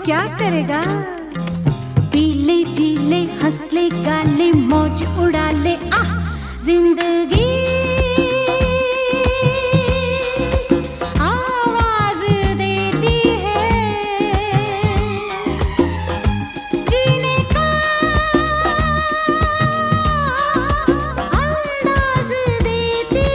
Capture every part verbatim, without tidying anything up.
क्या करेगा? पीले जीले हंस ले गाले मौज उड़ा ले आह जिंदगी आवाज देती है जीने का अंदाज देती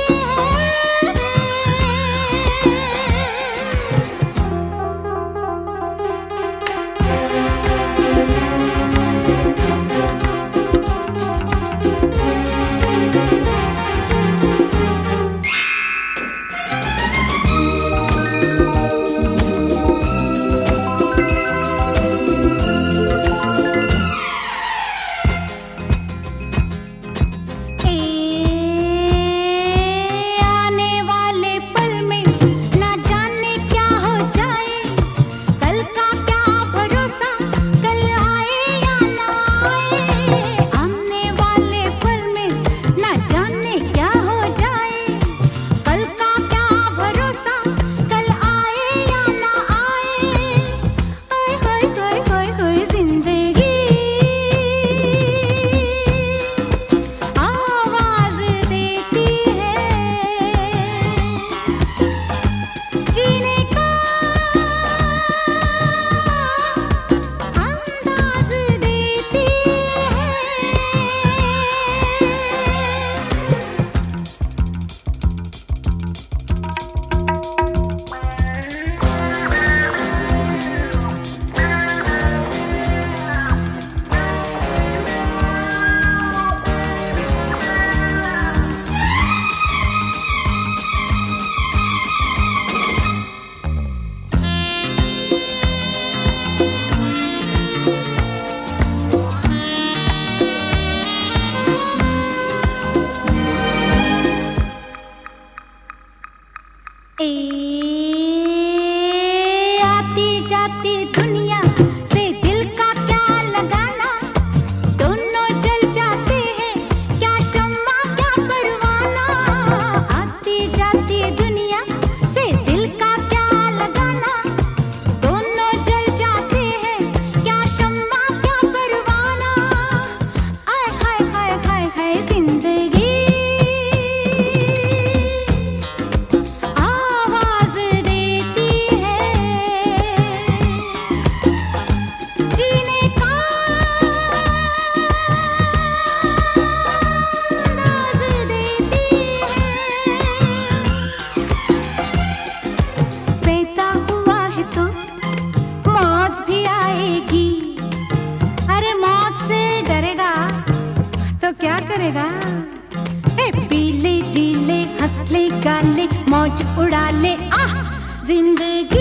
आती जाती दुनिया से दिल का क्या लगाना दोनों जल जाते हैं क्या शम्मा क्या परवाना आती जाती दुनिया से दिल का क्या लगाना दोनों जल जाते हैं क्या शम्मा क्या परवाना आय हाय हाय हाय हाय जिंदगी क्या करेगा? ए पीले जीले हंस ले गाले मौज उड़ा ले आह जिंदगी